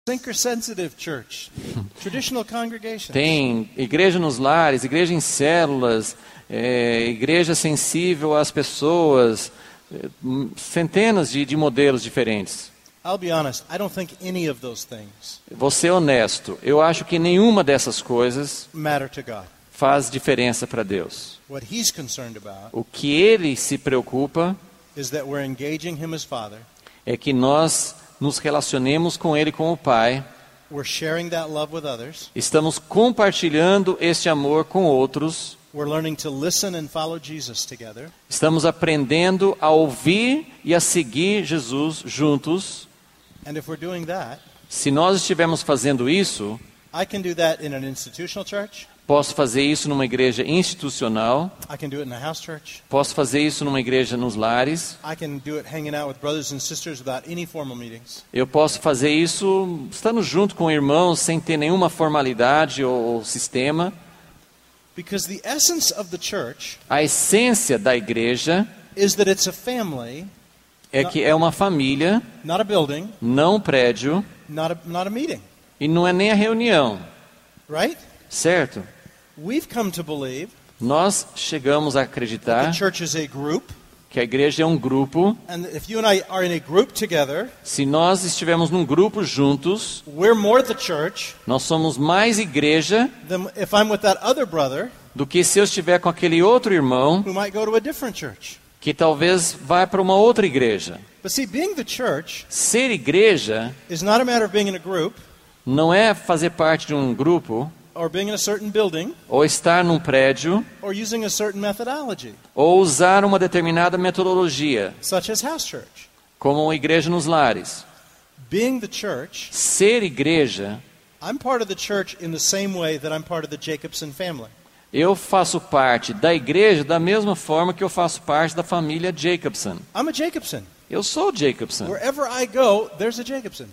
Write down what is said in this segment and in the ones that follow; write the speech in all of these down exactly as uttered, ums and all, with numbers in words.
Seeker-sensitive church, traditional congregations. Tem igreja nos lares, igreja em células, é, igreja sensível às pessoas, é, centenas de, de modelos diferentes. I'll be honest, I don't think any of those things Vou ser honesto, eu acho que nenhuma dessas coisas matter to God. faz diferença para Deus. What He's concerned about O que Ele se preocupa is that we're engaging Him as Father. é que nós nos relacionemos com Ele como Pai, We're sharing that love with others. estamos compartilhando este amor com outros, We're learning to listen and follow Jesus together. estamos aprendendo a ouvir e a seguir Jesus juntos. And if we're doing that, Se nós estivermos fazendo isso, I can do that in an institutional church. posso fazer isso numa igreja institucional, I can do it in a house church. posso fazer isso numa igreja nos lares, I can do it hanging out with brothers and sisters without any formal meetings. eu posso fazer isso estando junto com irmãos sem ter nenhuma formalidade ou, ou sistema. Because the essence of the church A essência da igreja is that it's a family, é que é uma família, not a building, não um prédio, not a, not a meeting. e não é nem a reunião, Right? certo? We've come to believe Nós chegamos a the acreditar church is a group, que a igreja é um grupo. and if you and I are in a group together, Se nós estivermos num grupo juntos, we're more the church nós somos mais igreja than if I'm with that other brother do que se eu estiver com aquele outro irmão who might go to a different church. que talvez vá para uma outra igreja. But see, being the church Ser igreja is not a matter of being in a group não é fazer parte de um grupo, or being in a certain building ou estar num prédio, or using a certain methodology, ou usar uma determinada metodologia, such as house church. como uma igreja nos lares. Being the church, Ser igreja, I'm part of the church in the same way that I'm part of the Jacobson family. eu faço parte da igreja da mesma forma que eu faço parte da família Jacobson. I'm a Jacobson. Eu sou o Jacobson. Wherever I go, there's a Jacobson.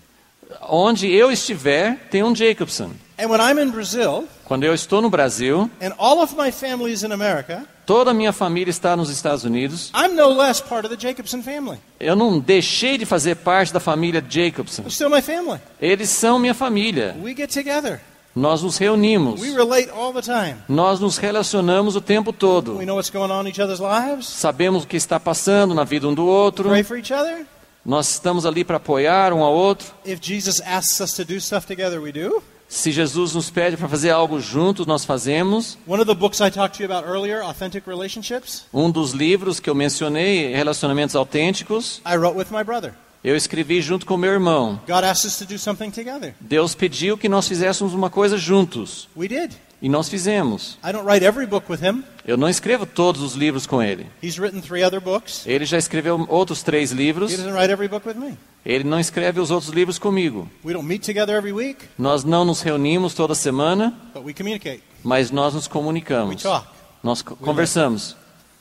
Onde eu estiver, tem um Jacobson. And when I'm in Brazil, Quando eu estou no Brasil, and all of my family is in America, toda a minha família está nos Estados Unidos, I'm no less part of the Jacobson family. eu não deixei de fazer parte da família Jacobson. They're still my family. Eles são minha família. We get together. Nós nos reunimos. We relate all the time. Nós nos relacionamos o tempo todo. We know what's going on in each other's lives. Sabemos o que está passando na vida um do outro. Pray for each other. Nós estamos ali para apoiar um ao outro. If Jesus asks us to do stuff together, we do. Se Jesus nos pede para fazer algo juntos, nós fazemos. One of the books I talked to you about earlier, Authentic Relationships, Um dos livros que eu mencionei, Relacionamentos Autênticos, I wrote with my brother. eu escrevi junto com meu irmão. God asked us to do something together. Deus pediu que nós fizéssemos uma coisa juntos. We did. E nós fizemos. I don't write every book with him. Eu não escrevo todos os livros com ele. He's written three other books. Ele já escreveu outros três livros. He doesn't write every book with me. Ele não escreve os outros livros comigo. We don't meet together every week, Nós não nos reunimos toda semana, but we communicate. mas nós nos We comunicamos. talk. Nós co- conversamos.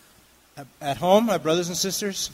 At- At home, my brothers and sisters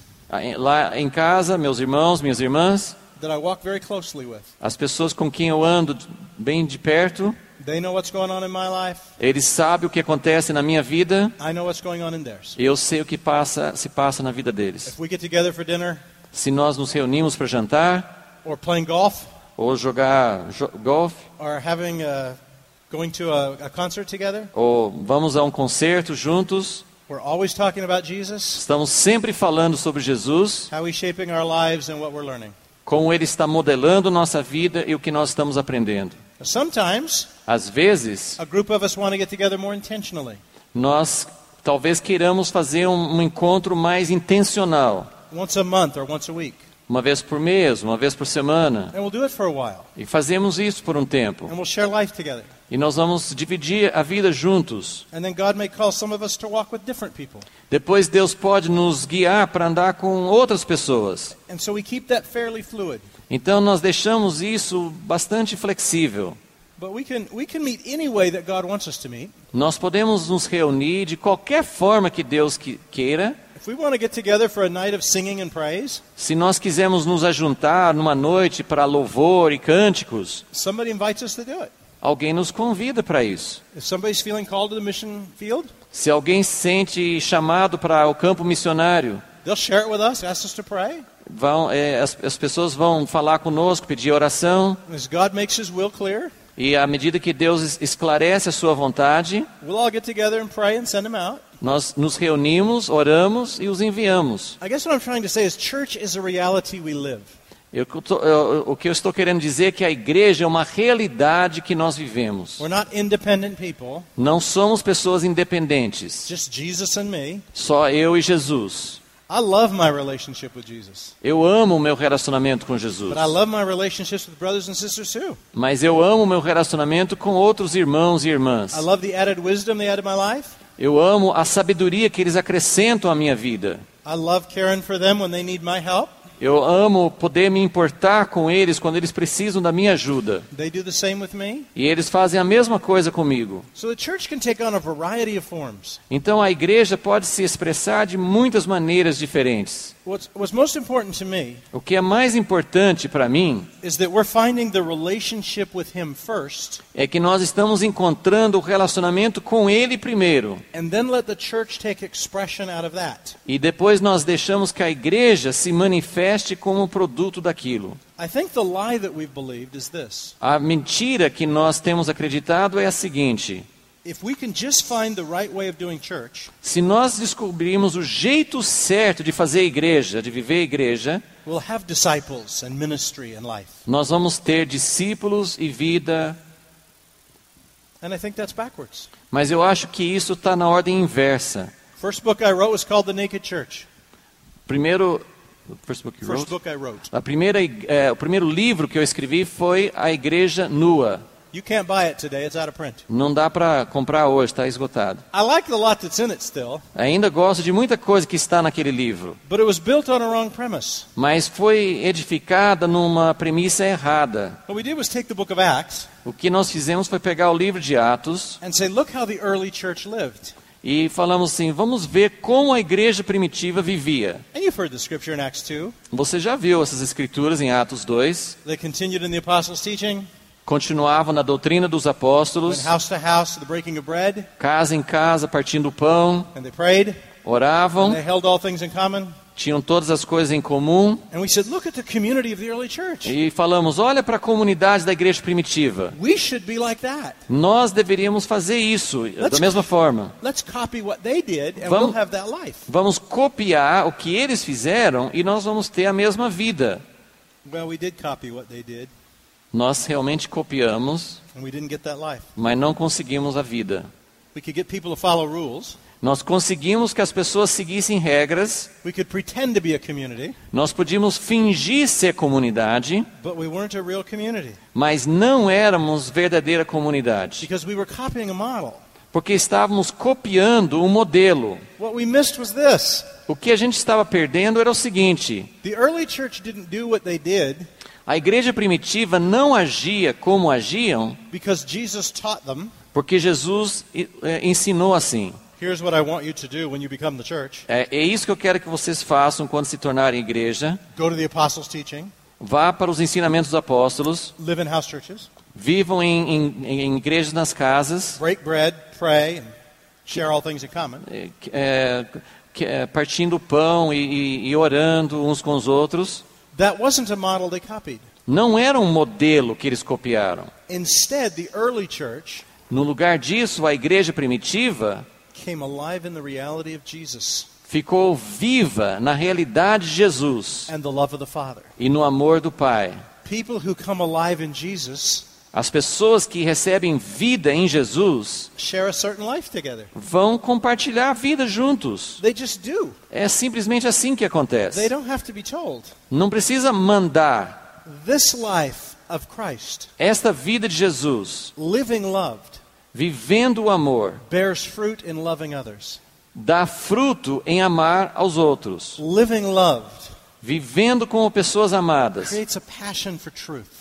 Lá em casa, meus irmãos, minhas irmãs, that I walk very closely with, as pessoas com quem eu ando bem de perto, they know what's going on in my life. eles sabem o que acontece na minha vida, I know what's going on in theirs. e eu sei o que passa, se passa na vida deles. If we get together for dinner Se nós nos reunimos para jantar, or playing golf ou jogar jo- golfe, or having a, going to a, a concert together, ou vamos a um concerto juntos, we're always talking about Jesus, estamos sempre falando sobre Jesus, how he's shaping our lives and what we're learning. como Ele está modelando nossa vida e o que nós estamos aprendendo. Sometimes Às vezes, a group of us want to get together more intentionally. nós talvez queiramos fazer um, um encontro mais intencional, Once a month or once a week. uma vez por mês, uma vez por semana, And we'll do it for a while. e fazemos isso por um tempo. And we'll share life together. E nós vamos dividir a vida juntos. And then God may call some of us to walk with different people. Depois Deus pode nos guiar para andar com outras pessoas. And so we keep that fairly fluid. Então nós deixamos isso bastante flexível. But we can we can meet any way that God wants us to meet. Nós podemos nos reunir de qualquer forma que Deus que- queira. If we want to get together for a night of singing and praise, Se nós quisermos nos ajuntar numa noite para louvor e cânticos, somebody invites us to do it. alguém nos convida para isso. If somebody's feeling called to the mission field, Se alguém se sente chamado para o campo missionário, they'll share it with us, ask us to pray. Vão, é, as, as pessoas vão falar conosco, pedir oração. As God makes His will clear, E à medida que Deus esclarece a sua vontade, we'll all get together and pray and send them out. nós nos reunimos, oramos e os enviamos. I guess what I'm trying to say is church is a reality we live. Eu, eu, o que eu estou querendo dizer é que a igreja é uma realidade que nós vivemos. We're not independent people, Não somos pessoas independentes, just Jesus and me. só eu e Jesus. I love my relationship with Jesus, Eu amo o meu relacionamento com Jesus, but I love my relationships with brothers and sisters too. mas eu amo o meu relacionamento com outros irmãos e irmãs. I love the added wisdom they add to my life. Eu amo a sabedoria que eles acrescentam à minha vida. I love caring for them when they need my help. Eu amo poder me importar com eles quando eles precisam da minha ajuda. They do the same with me. E eles fazem a mesma coisa comigo. So the church can take on a variety of forms. Então a igreja pode se expressar de muitas maneiras diferentes. What's, what's most important to me O que é mais importante para mim is that we're finding the relationship with Him first, é que nós estamos encontrando o relacionamento com Ele primeiro. and then let the church take expression out of that. E depois nós deixamos que a igreja se manifeste como produto daquilo. I think the lie that we've believed is this. A mentira que nós temos acreditado é a seguinte: If we can just find the right way of doing church, se nós descobrirmos o jeito certo de fazer igreja, de viver igreja, we'll have disciples and ministry and life. nós vamos ter discípulos e vida. And I think that's backwards. Mas eu acho que isso está na ordem inversa. First book I wrote was called The Naked Church. Primeiro, first book you First wrote? book I wrote. A primeira, é, o primeiro livro que eu escrevi foi A Igreja Nua. You can't buy it today, it's out of print. Não dá para comprar hoje, está esgotado. I like the lot that's in it still, Ainda gosto de muita coisa que está naquele livro, but it was built on a wrong premise. mas foi edificada numa premissa errada. What we did was take the book of Acts O que nós fizemos foi pegar o livro de Atos and say, look how the early church lived. e falamos assim, vamos ver como a igreja primitiva vivia. And you've heard the scripture in Acts two. Você já viu essas escrituras em Atos dois? They continued in the apostles' teaching, Continuavam na doutrina dos went apóstolos, house to house to the breaking of bread, casa em casa, partindo o pão, and they prayed, and oravam, they held all things in common. tinham todas as coisas em comum. And we said, look at the community of the early church. E falamos, olha para a comunidade da igreja primitiva. We should be like that. Nós deveríamos fazer isso da mesma forma. Let's copy what they did, and Vamos- we'll have that life. Vamos copiar o que eles fizeram e nós vamos ter a mesma vida. Well, we did copy what they did, Nós realmente copiamos, and we didn't get that life. mas não conseguimos a vida. We could get people to follow rules. Nós conseguimos que as pessoas seguissem regras, We could pretend to be a community, nós podíamos fingir ser comunidade, but we weren't a real community mas não éramos verdadeira comunidade, because we were copying a model. porque estávamos copiando um modelo. What we missed was this. O que a gente estava perdendo era o seguinte: The early church didn't do what they did a igreja primitiva não agia como agiam, because Jesus taught them, porque Jesus eh, ensinou assim. here's what I want you to do when you become the church. É, é isso que eu quero que vocês façam quando se tornarem igreja. Go to the apostles' teaching, Vá para os ensinamentos dos apóstolos, live in house churches, vivam em, em, em igrejas nas casas, break bread, pray, and share all things in common. é, é, que- é, partindo o pão e, e, e orando uns com os outros. That wasn't a model they copied. Não era um modelo que eles copiaram. Instead, the early church No lugar disso, a igreja primitiva came alive in the reality of Jesus ficou viva na realidade de Jesus and the love of the Father. e no amor do Pai. People who come alive in Jesus As pessoas que recebem vida em Jesus share a certain life together. vão compartilhar a vida juntos. They just do. É simplesmente assim que They acontece. don't have to be told. Não precisa mandar. This life of Christ, Esta vida de Jesus, living loved, vivendo o amor, bears fruit in loving others. dá fruto em amar aos outros. Living loved Vivendo como pessoas amadas, creates a passion for truth.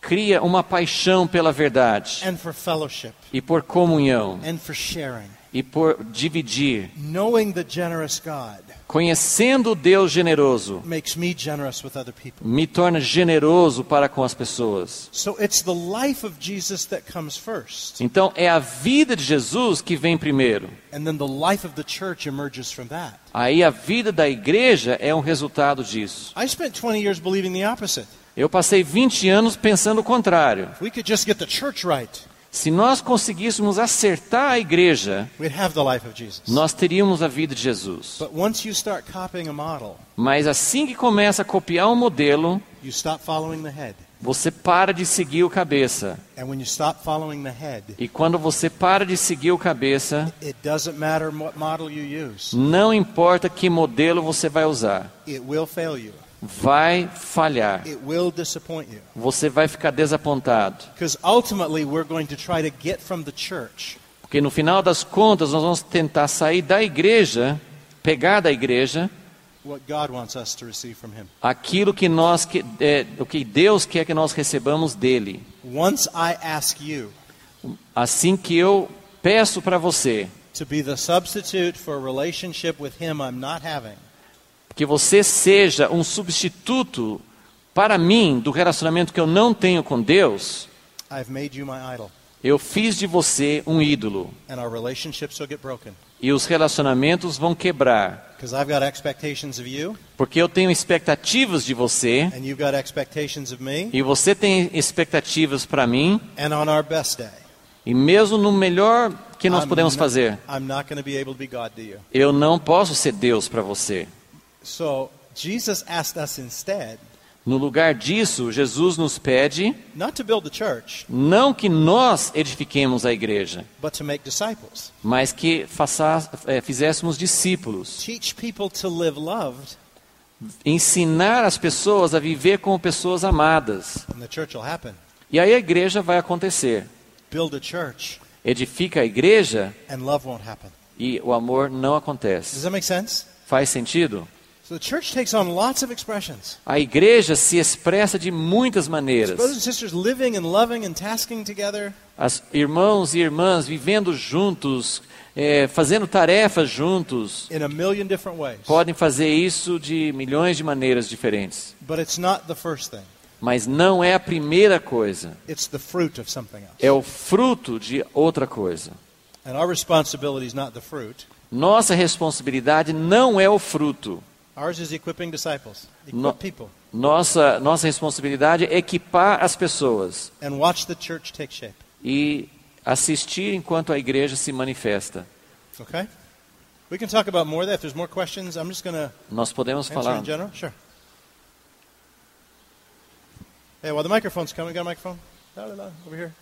cria uma paixão pela verdade and for fellowship e por comunhão and for sharing. e por dividir. Knowing the generous God Conhecendo o Deus generoso, makes me generous with other people. me torna generoso para com as pessoas. So it's the life of Jesus that comes first. Então é a vida de Jesus que vem primeiro. And then the life of the church emerges from that. Aí a vida da igreja é um resultado disso. I spent twenty years believing the opposite. Eu passei vinte anos pensando o contrário. If we could just get the church right, Se nós conseguíssemos acertar a igreja, we'd have the life of Jesus. nós teríamos a vida de Jesus. But once you start copying a model, Mas assim que começa a copiar um modelo, you stop following the head. você para de seguir o cabeça. And when you stop following the head, E quando você para de seguir o cabeça, it doesn't matter what model you use. não importa que modelo você vai usar, It will fail you. vai falhar. It will disappoint you. Você vai ficar desapontado. Because ultimately we're going to try to get from the church Porque no final das contas, nós vamos tentar sair da igreja, pegar da igreja, what God wants us to receive from Him. aquilo que nós que, é, o que Deus quer que nós recebamos dele. Once I ask you Assim que eu peço para você to be the substitute for a relationship with Him I'm not having, que você seja um substituto para mim do relacionamento que eu não tenho com Deus, I've made you my idol. eu fiz de você um ídolo. And our relationships will get broken. E os relacionamentos vão quebrar. Because I've got expectations of you, Porque eu tenho expectativas de você, and you've got expectations of me, e você tem expectativas para mim, and on our best day, e mesmo no melhor que nós I'm podemos not- fazer, I'm not going to be able to be God to you. eu não posso ser Deus para você. So Jesus asked us instead No lugar disso, Jesus nos pede not to build the church, não que nós edifiquemos a igreja, but to make disciples. mas que faça, é, fizéssemos discípulos. Teach people to live loved, Ensinar as pessoas a viver como pessoas amadas. and the church will happen. E aí a igreja vai acontecer. Build a church, Edifica a igreja and love won't happen. e o amor não Does acontece. that make sense? Faz sentido? So the church takes on lots of expressions. A igreja se expressa de muitas maneiras. Brothers and sisters living and loving and tasking together. As irmãos e irmãs vivendo juntos, é, fazendo tarefas juntos, In a million different ways. podem fazer isso de milhões de maneiras diferentes. But it's not the first thing. Mas não é a primeira coisa. It's the fruit of something else. É o fruto de outra coisa. And our responsibility is not the fruit. Nossa responsabilidade não é o fruto. Ours is equipping disciples. Equip No- people. Nossa, nossa responsabilidade é equipar as pessoas And watch the church take shape. e assistir enquanto a igreja se manifesta. Okay? We can talk about more of that. If there's more questions, I'm just going to Nós podemos answer falar. in general. Sure. Hey, while the microphone's coming, got a microphone? La, la, la, over here.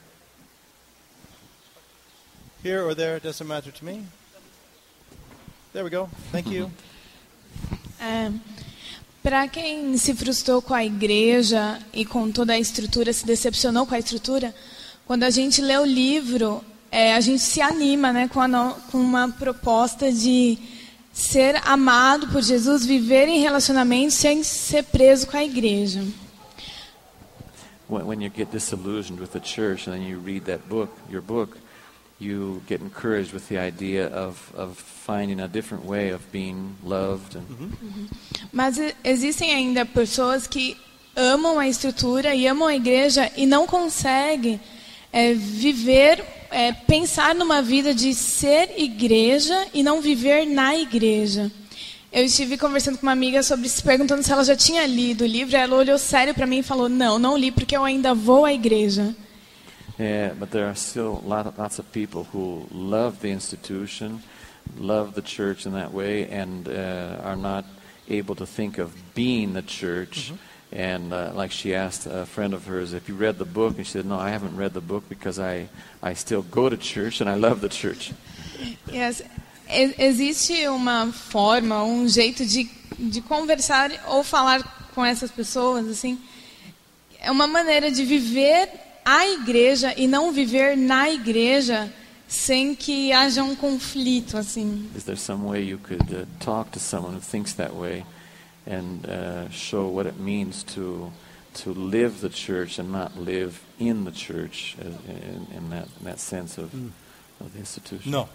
Here or there, it doesn't matter to me. There we go. Thank you. É, para quem se frustrou com a igreja e com toda a estrutura, se decepcionou com a estrutura, quando a gente lê o livro, é, a gente se anima, né, com, a no, com uma proposta de ser amado por Jesus, viver em relacionamento sem ser preso com a igreja. When, when you get disillusioned with the church and then you read that book, your book, you get encouraged with the idea of, of finding a different way of being loved. And Mas e- existem ainda pessoas que amam a estrutura e amam a igreja e não conseguem é, viver, é, pensar numa vida de ser igreja e não viver na igreja. Eu estive conversando com uma amiga sobre se perguntando se ela já tinha lido o livro. Ela olhou sério para mim e falou: não, não li porque eu ainda vou à igreja. Yeah, but there are still lot, lots of people who love the institution, love the church in that way, and uh, are not able to think of being the church. And uh, like she asked a friend of hers, if you read the book, and she said, no, I haven't read the book because I, I still go to church and I love the church. Yes. E- Existe uma forma, um jeito de, de conversar ou falar com essas pessoas, assim. É uma maneira de viver a igreja e não viver na igreja sem que haja um conflito, assim. Is there some way you could uh, talk to someone who thinks that way and uh, show what it means to to live the church and not live in the church uh, in, in, that, in that sense of, mm. of the institution? No.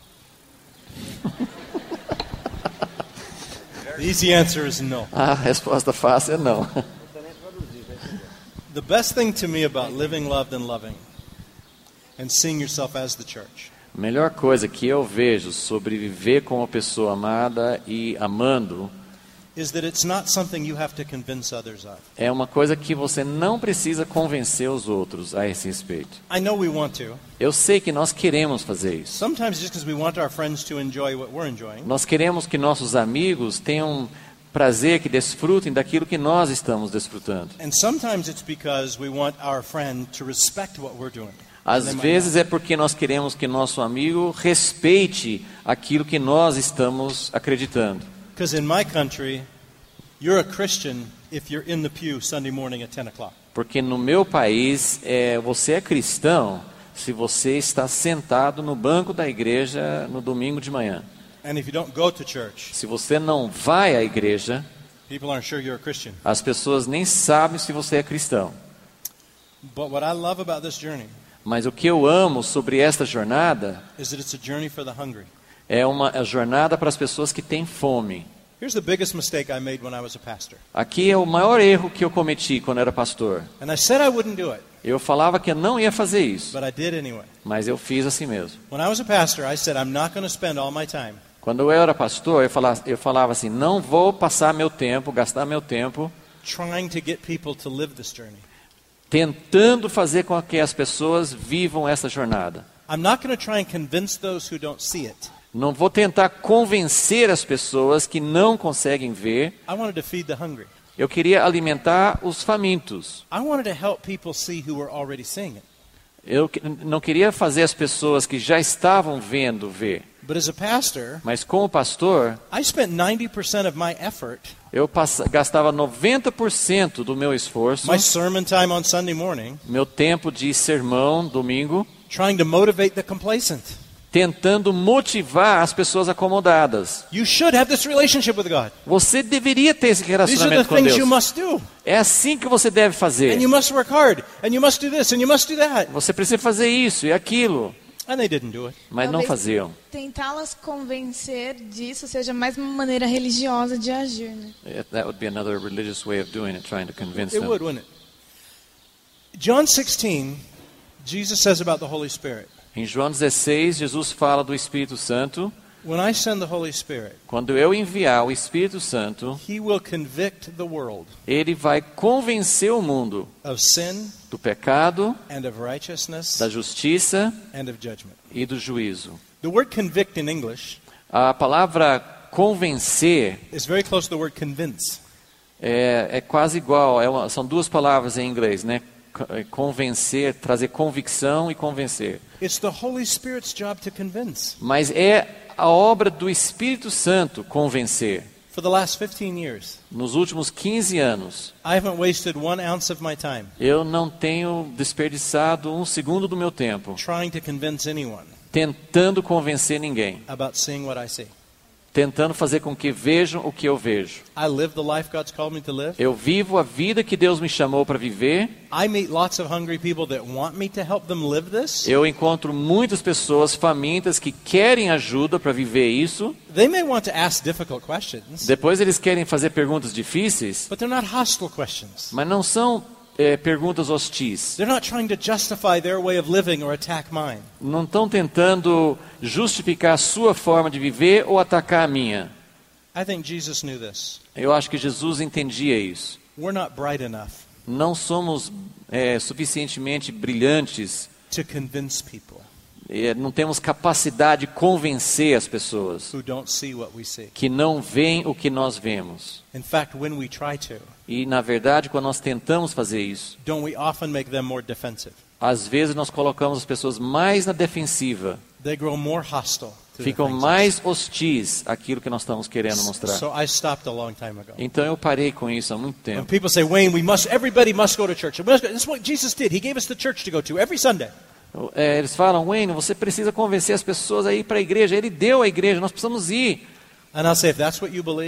The easy answer is no. A resposta fácil é não. The best thing to me about living, loved, and loving and seeing yourself as the church A melhor coisa que eu vejo sobre viver como uma pessoa amada e amando is that it's not something you have to convince others of. é uma coisa que você não precisa convencer os outros a esse respeito. I know we want to. Eu sei que nós queremos fazer isso. Sometimes just because we want our friends to enjoy what we're enjoying. Nós queremos que nossos amigos tenham prazer, que desfrutem daquilo que nós estamos desfrutando. And sometimes it's because we want our friend to respect what we're doing. Às vezes é porque nós queremos que nosso amigo respeite aquilo que nós estamos acreditando. Because in my country, you're a Christian if you're in the pew Sunday morning at ten o'clock. Porque no meu país, é, você é cristão se você está sentado no banco da igreja no domingo de manhã. And if you don't go to church, Se você não vai à igreja, people aren't sure you're a Christian. as pessoas nem sabem se você é cristão. But what I love about this journey Mas o que eu amo sobre esta jornada is that it's a journey for the hungry. é uma jornada para as pessoas que têm fome. Here's the biggest mistake I made when I was a pastor. Aqui é o maior erro que eu cometi quando era pastor. And I said I wouldn't do it, Eu falava que eu não ia fazer isso, but I did anyway. mas eu fiz assim mesmo. When I was a pastor, I said I'm not going to spend all my time Quando eu era pastor, eu falava, eu falava assim, não vou passar meu tempo, gastar meu tempo trying to get people to live this journey. tentando fazer com que as pessoas vivam essa jornada. I'm not going to try and convince those who don't see it. Não vou tentar convencer as pessoas que não conseguem ver. I wanted to feed the hungry. Eu queria alimentar os famintos. I wanted to help people see who were already seeing it. Eu que- não queria fazer as pessoas que já estavam vendo ver. But as a pastor, Mas como pastor, I spent ninety percent of my effort, eu passa, gastava noventa por cento do meu esforço, my sermon time on Sunday morning, meu tempo de sermão, domingo, trying to motivate the complacent. tentando motivar as pessoas acomodadas. You should have this relationship with God. Você deveria ter esse These are the relacionamento com things Deus. you must do. É assim que você deve fazer. And you must work hard. And you must do this. And you must do that. Você precisa fazer isso e aquilo, And they didn't do it. mas não Talvez faziam. Tentá-las convencer disso seja mais uma maneira religiosa de agir, né? Eh, That would be another religious way of doing it, trying to convince It them. would, wouldn't it? John sixteen, Jesus says about the Holy Spirit. Em João dezesseis, Jesus fala do Espírito Santo. When I send the Holy Spirit, Quando eu enviar o Espírito Santo, He will convict the world ele vai convencer o mundo of sin do pecado, and of righteousness da justiça and of judgment. e do juízo. The word convict in English A palavra convencer is very close to the word convince. é, é quase igual, é uma- são duas palavras em inglês, né? Co- é Convencer, trazer convicção e convencer. It's the Holy Spirit's job to convince. Mas é a obra do Espírito Santo convencer. For the last fifteen years, Nos últimos quinze anos, I haven't wasted one ounce of my time eu não tenho desperdiçado um segundo do meu tempo trying to convince anyone tentando convencer ninguém, about seeing what I see. tentando fazer com que vejam o que eu vejo. I live the life God's called me to live. Eu vivo a vida que Deus me chamou para viver. I meet lots of hungry people that want me to help them live this. Eu encontro muitas pessoas famintas que querem ajuda para viver isso. They may want to ask difficult questions, Depois eles querem fazer perguntas difíceis, but they're not hostile questions. mas não são é, perguntas hostis. They're not trying to justify their way of living or attack mine. Não estão tentando justificar a sua forma de viver ou atacar a minha. I think Jesus knew this. Eu acho que Jesus entendia isso. We're not bright enough Não somos é, suficientemente brilhantes, to convince people é, não temos capacidade de convencer as pessoas who don't see what we see. que não veem o que nós vemos. In fact, when we try to, E, na verdade, quando nós tentamos fazer isso, don't we often make them more defensive? às vezes nós colocamos as pessoas mais na defensiva, They grow more hostile to the ficam things. mais hostis àquilo que nós estamos querendo mostrar. So I stopped a long time ago. Então eu parei com isso há muito When tempo. people say, Wayne, we must, everybody must go to church. We must go- This is what Jesus did. He gave us the church to go to every Sunday. É, eles falam, Wayne, você precisa convencer as pessoas a ir para a igreja. Ele deu a igreja, nós precisamos ir. And I'll say, if that's what you believe,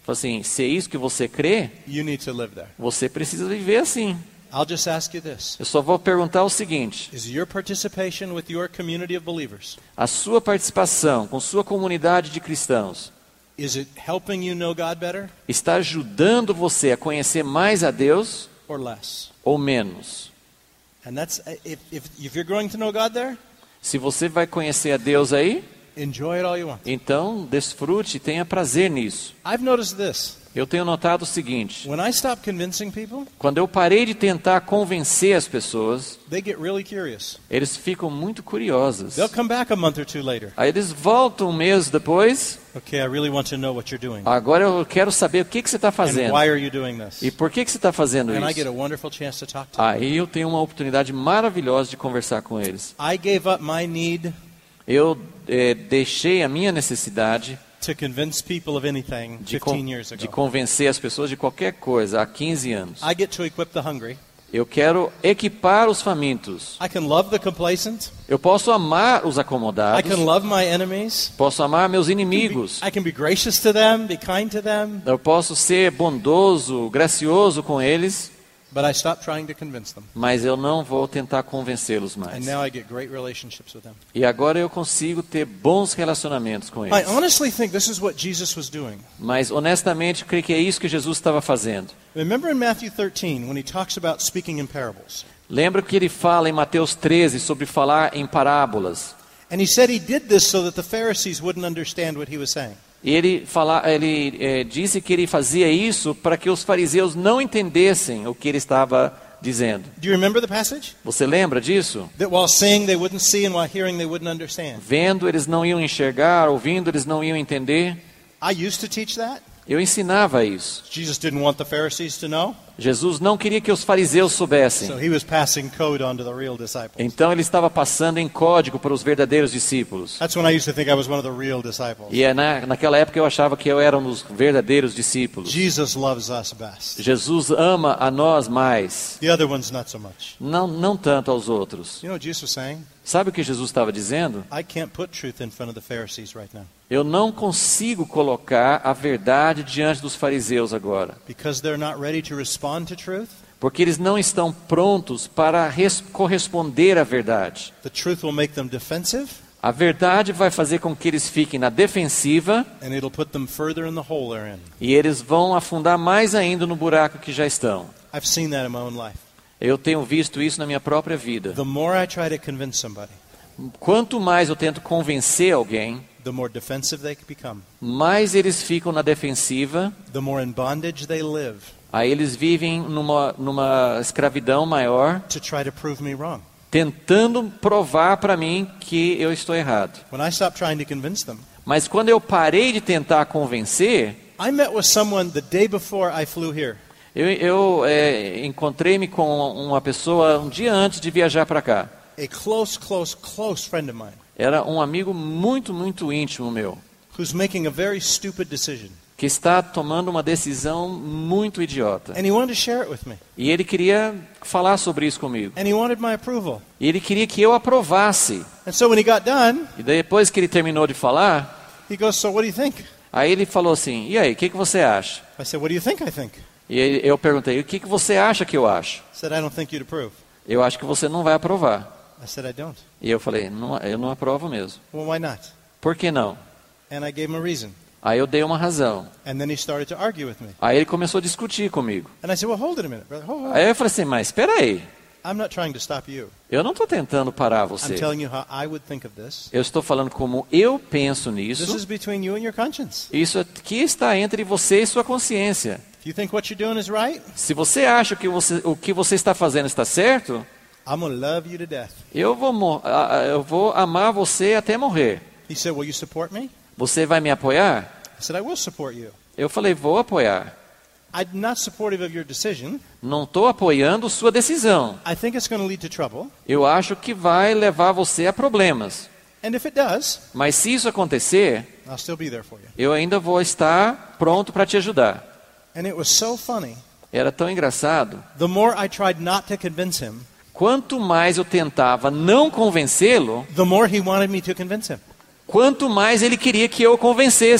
Falou assim, se é isso que você crê, you need to live there. você precisa viver assim. I'll just ask you this. Eu só vou perguntar o seguinte: Is your participation with your community of believers, a sua participação com sua comunidade de cristãos is it helping you know God better está ajudando você a conhecer mais a Deus or less? ou menos? And that's if, if, if you're growing to know God there, Se você vai conhecer a Deus aí, enjoy it all you want. então desfrute e tenha prazer nisso. I've noticed this. Eu tenho notado o seguinte: When I stop convincing people, quando eu parei de tentar convencer as pessoas, they get really curious. eles ficam muito curiosos. They'll come back a month or two later. Aí eles voltam um mês depois. Okay, I really want to know what you're doing. Agora eu quero saber o que, que você está And fazendo. why are you doing this? E por que, que você está fazendo And I get isso? a wonderful chance to talk to them. Aí eu tenho uma oportunidade maravilhosa de conversar com eles. I gave up my need Eu eh, deixei a minha necessidade to convince people of anything de, con fifteen years de ago. convencer as pessoas de qualquer coisa há quinze anos. I get to equip the hungry. Eu quero equipar os famintos. I can love the complacent. Eu posso amar os I acomodados. can love my enemies. Posso amar meus inimigos. I can be gracious to them, be kind to them. Eu posso ser bondoso, gracioso com eles. But I stopped trying to convince them. Mas eu não vou tentar convencê-los And mais. now I get great relationships with them. E agora eu consigo ter bons relacionamentos com I eles. honestly think this is what Jesus was doing. Mas honestamente, creio que é isso que Jesus estava fazendo. Remember in Matthew thirteen when he talks about speaking in parables. Lembra que ele fala em Mateus treze sobre falar em parábolas. And he said he did this so that the Pharisees wouldn't understand what he was saying. E ele, fala, ele é, disse que ele fazia isso para que os fariseus não entendessem o que ele estava dizendo. Do you remember the passage? Você lembra disso? That while seeing they wouldn't see and while hearing they wouldn't understand. Vendo, eles não iam enxergar, ouvindo, eles não iam entender. I used to teach that. Eu ensinava isso. Jesus didn't want the Pharisees to know. Jesus não queria que os fariseus soubessem. So he was passing code on to the real disciples. Então ele estava passando em código para os verdadeiros discípulos. That's when I used to think I was one of the real disciples. E é na, naquela época eu achava que eu era um dos verdadeiros discípulos. Jesus loves us best. Jesus ama a nós mais. The other ones not so much. Não, não tanto aos outros. You know what Jesus was saying? Sabe o que Jesus estava dizendo? I can't put truth in front of the Pharisees right now. Eu não consigo colocar a verdade diante dos fariseus agora. Because they're not ready to respond to truth. Porque eles não estão prontos para res- corresponder à verdade. The truth will make them defensive. A verdade vai fazer com que eles fiquem na defensiva And it'll put them further in the hole they're in. e eles vão afundar mais ainda no buraco que já estão. I've seen that in my own life. Eu tenho visto isso na minha própria vida. The more I try to convince somebody, Quanto mais eu tento convencer alguém, the more defensive they become. mais eles ficam na defensiva, The more in bondage they live aí eles vivem numa, numa escravidão maior, to try to prove me wrong. tentando provar para mim que eu estou errado. When I stopped trying to convince them, Mas quando eu parei de tentar convencer, I met with someone the day before I flew here. eu, eu é, encontrei-me com uma pessoa um dia antes de viajar para cá. A close, close, close friend of mine Era um amigo muito, muito íntimo meu, who's making a very stupid decision. que está tomando uma decisão muito idiota. And he wanted to share it with me. E ele queria falar sobre isso comigo. And he wanted my approval. E ele queria que eu aprovasse. And so when he got done, E depois que ele terminou de falar, he goes, "So what do you think?" aí ele falou assim, e aí, o que, que você acha? I said, "What do you think I think?" E ele- eu perguntei, o que, que você acha que eu acho? He said, "I don't think you'd approve." Eu acho que você não vai aprovar. I said, "I don't." E eu falei, não, eu não aprovo mesmo. Well, why not? Por que não? And I gave him a reason. Aí eu dei uma razão. And then he started to argue with me. Aí ele começou a discutir comigo. And I said, "Well, hold it a minute, brother. Hold, hold. Aí eu falei assim, mas espera aí, I'm not trying to stop you. eu não estou tentando parar I'm você. telling you how I would think of this. Eu estou falando como eu penso This is nisso. between you and your conscience. Isso aqui está entre você e sua consciência. If you think what you're doing is right, Se você acha que você, o que você está fazendo está certo, I'm going to love you to death." eu vou, mo- a- a- eu vou amar você até morrer. He said, "Will you support me?" Você vai me apoiar? I said, "I will support you. Eu falei, vou apoiar. I'm not supportive of your decision. Não estou apoiando sua decisão. I think it's going to lead to trouble. Eu acho que vai levar você a problemas. And if it does, Mas se isso acontecer, I'll still be there for you." eu ainda vou estar pronto para te ajudar. And it was so funny. Era tão engraçado. The more I tried not to convince him, Quanto mais eu tentava não convencê-lo, the more he wanted me to convince him. quanto mais ele queria que eu o convencesse.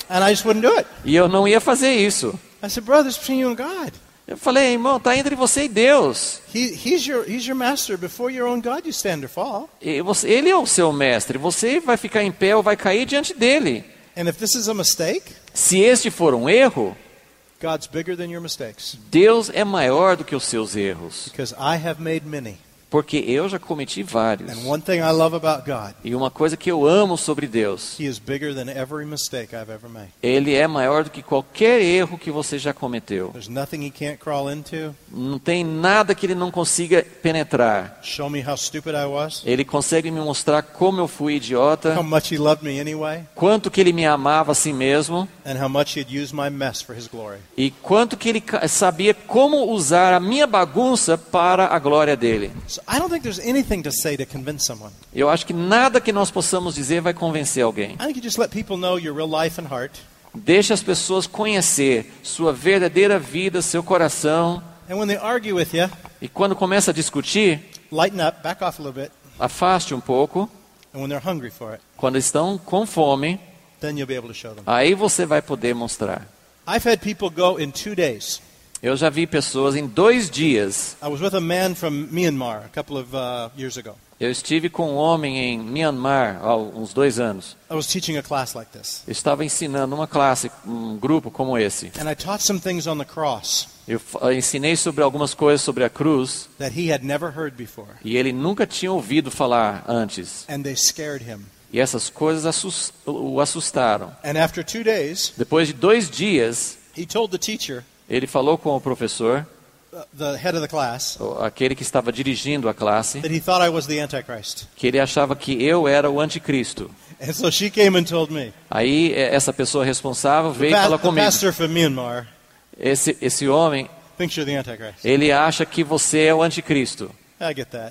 And I just wouldn't do it. E eu não ia fazer isso. I said, brother, it's between you and God. Eu falei, irmão, está entre você e Deus. He, he's, your, he's your master. Before your own God, you stand or fall. E você, ele é o seu mestre. Você vai ficar em pé ou vai cair diante dele. And if this is a mistake, Se este for um erro, God's bigger than your mistakes. Deus é maior do que os seus erros. Because I have made many. Porque eu já cometi vários. And one thing I love about God, E uma coisa que eu amo sobre Deus, He is bigger than every mistake I've ever made. Ele é maior do que qualquer erro que você já cometeu. There's nothing He can't crawl into. Não tem nada que Ele não consiga penetrar. Show me how stupid I was. Ele consegue me mostrar como eu fui idiota, How much He loved me anyway. quanto que Ele me amava a si mesmo, And how much He'd use my mess for His glory. e quanto que Ele ca- sabia como usar a minha bagunça para a glória dele. So I don't think there's anything to say to convince someone. Eu acho que nada que nós possamos dizer vai convencer alguém. I think you just let people know your real life and heart. Deixe as pessoas conhecer sua verdadeira vida, seu coração. And when they argue with you, E quando começa a discutir, lighten up, back off a little bit. afaste um pouco. And when they're hungry for it, Quando estão com fome, then you'll be able to show them. aí você vai poder mostrar. I've had people go in two days. Eu já vi pessoas em dois dias. I was with a man from Myanmar a couple of uh, years ago. Eu estive com um homem em Myanmar há uns dois anos. I was teaching a class like this. Eu estava ensinando uma classe, um grupo como esse. And I taught some things on the cross Eu f- eu ensinei sobre algumas coisas sobre a cruz that he had never heard before. e ele nunca tinha ouvido falar antes. And they scared him. E essas coisas assus- o assustaram. And after two days, Depois de dois dias, he told the teacher, ele falou com o professor, uh, the head of the class, o- aquele que estava dirigindo a classe, that he thought I was the Antichrist. que ele achava que eu era o anticristo. And so she came and told me, Aí eh, essa pessoa responsável the, veio pa- falar the comigo. pastor from Myanmar Esse, esse homem, thinks you're the Antichrist. ele acha que você é o anticristo. I get that.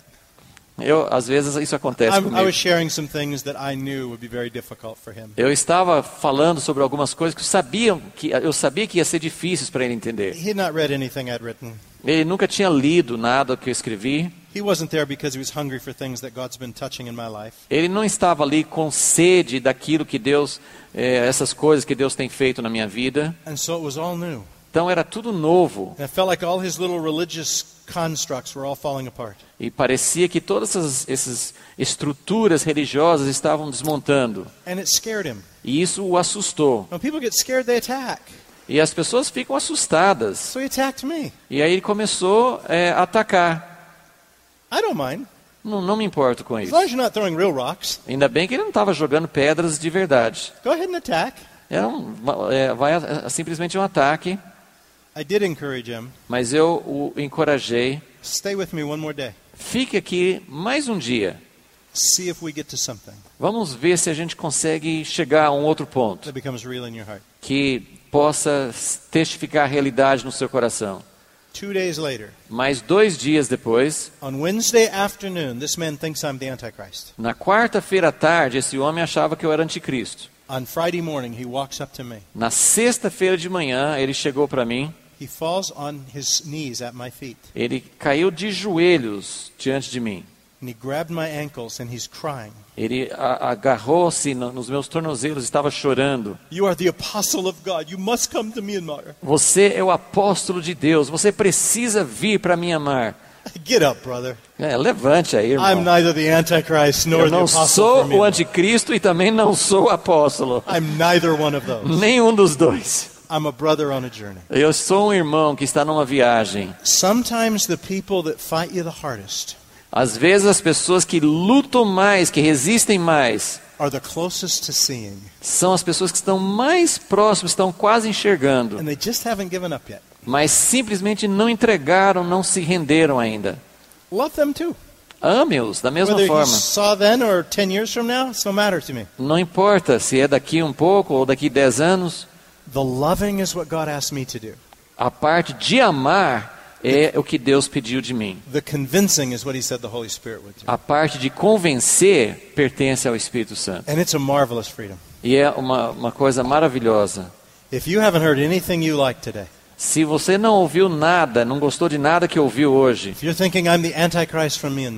Eu, às vezes isso acontece I'm, I comigo. was sharing some things that I knew would be very difficult for him. Eu estava falando sobre algumas coisas que eu sabia que, eu sabia que ia ser difíceis para ele entender. He had not read anything I'd written. Ele nunca tinha lido nada que eu escrevi. He wasn't there because he was hungry for things that God's been touching in my life. Ele não estava ali com sede daquilo que Deus, eh, essas coisas que Deus tem feito na minha vida. And so it was all new. Então era tudo novo. And it felt like all his little religious constructs were all falling apart. E parecia que todas essas, essas estruturas religiosas estavam desmontando. And it scared him. E isso o assustou. When people get scared, they attack. E as pessoas ficam assustadas. So he attacked me. E aí ele começou eh, a atacar. I don't mind. Não, não me importo com As isso. long as you're not throwing real rocks, Ainda bem que ele não estava jogando pedras de verdade. go ahead and attack. Era um, é, vai, é, simplesmente um ataque. I did encourage him. Mas eu o encorajei. Stay with me one more day. Fique aqui mais um dia. See if we get to something Vamos ver se a gente consegue chegar a um outro ponto that becomes real in your heart. que possa testificar a realidade no seu coração. Two days later, Mas dois dias depois, on Wednesday afternoon, this man thinks I'm the Antichrist. na quarta-feira à tarde, esse homem achava que eu era anticristo. On Friday morning, he walks up to me. Na sexta-feira de manhã, ele chegou para mim. He falls on his knees at my feet. Ele caiu de joelhos diante de mim. And he grabbed my ankles and he's crying. Ele a- agarrou-se no- nos meus tornozelos, estava chorando. You are the apostle of God. You must come to Myanmar. Você é o apóstolo de Deus. Você precisa vir para Myanmar. Get up, brother. É, levante aí, irmão. I'm neither the Antichrist nor Eu the não apostle sou for o Myanmar. anticristo e também não sou o apóstolo. I'm neither one of those. Nenhum dos dois. I'm a brother on a journey. Eu sou um irmão que está numa viagem. Sometimes the people that fight you the hardest Às vezes as pessoas que lutam mais, que resistem mais, are the closest to seeing. são as pessoas que estão mais próximas, estão quase enxergando, And they just haven't given up yet. mas simplesmente não entregaram, não se renderam ainda. Love them too. Ame-os da mesma Whether you forma. saw then or ten years from now, it's no matter to me. Não importa se é daqui um pouco ou daqui dez anos, The loving is what God asked me to do. a parte de amar é o que Deus pediu de mim. The convincing is what he said the Holy Spirit would do. A parte de convencer pertence ao Espírito Santo. And it's a marvelous freedom. E é uma, uma coisa maravilhosa. If you haven't heard anything you like today, Se você não ouviu nada, não gostou de nada que ouviu hoje, if you're thinking I'm the Antichrist from Myanmar,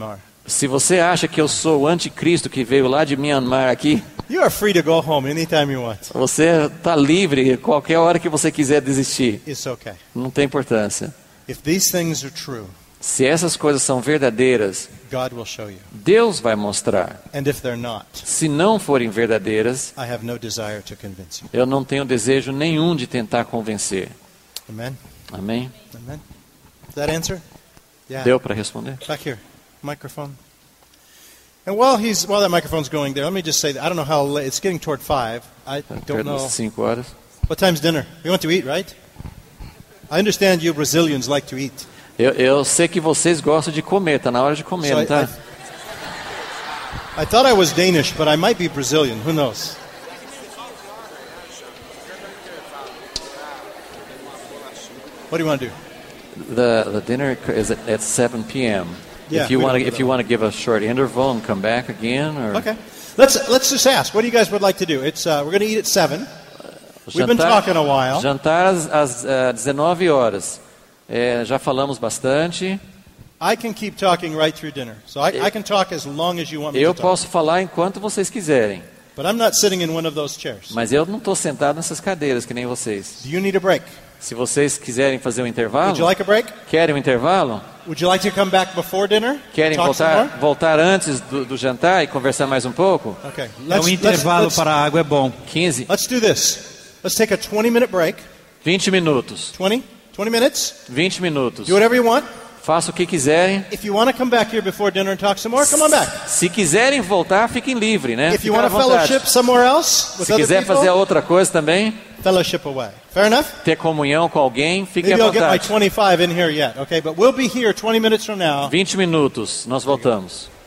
Se você acha que eu sou o anticristo que veio lá de Myanmar aqui, you are free to go home anytime you want. você está livre qualquer hora que você quiser desistir. It's okay. Não tem importância. If these things are true, Se essas coisas são verdadeiras, God will show you. Deus vai mostrar. And if they're not, Se não forem verdadeiras, I have no desire to convince you. eu não tenho desejo nenhum de tentar convencer. Amen? Amém? Amen? Does that answer? Yeah. Deu para responder? Back here. Microphone. And while he's while that microphone's going there, let me just say that I don't know how late it's getting toward five. I don't Perto know. das cinco horas. What time's dinner? You want to eat, right? I understand you Brazilians like to eat. Eu, eu sei que vocês gostam de comer, tá na hora de comer, So não I, tá? I, I thought I was Danish, but I might be Brazilian. Who knows? What do you want to do? The the dinner is at, at seven p.m. Yeah, if you we want don't to do if you that. want to give a short interval and come back again, or Okay. Let's let's just ask. What do you guys would like to do? It's uh, we're going to eat at seven. We've been talking a while. Jantar às, às uh, dezenove horas. É, já falamos bastante. I can keep talking right through dinner, so I, I can talk as long as you want me Eu to talk. posso falar enquanto vocês quiserem, But I'm not sitting in one of those chairs. mas eu não estou sentado nessas cadeiras que nem vocês. Do you need a break? Se vocês quiserem fazer um intervalo, Would you like a break? querem um intervalo? Would you like to come back before dinner? Querem Talk some voltar, more? voltar antes do, do jantar e conversar mais um pouco? Okay. É Let's, um let's, intervalo let's, para a água é bom. quinze, let's do this. Let's take a twenty minute break. vinte minutos. twenty? twenty minutes? vinte minutos. Do whatever you want. Faça o que quiserem. If you want to come back here before dinner and talk some more, come on back. Se quiserem voltar, fiquem livres, né? If you Fiquem à want to vontade. fellowship somewhere else with Se other quiser people, fazer outra coisa também, fellowship away. Fair enough? ter comunhão com alguém, fiquem Maybe à I'll get my vontade. twenty-five in here yet, okay? But we'll be here twenty minutes from now. vinte minutos, nós voltamos.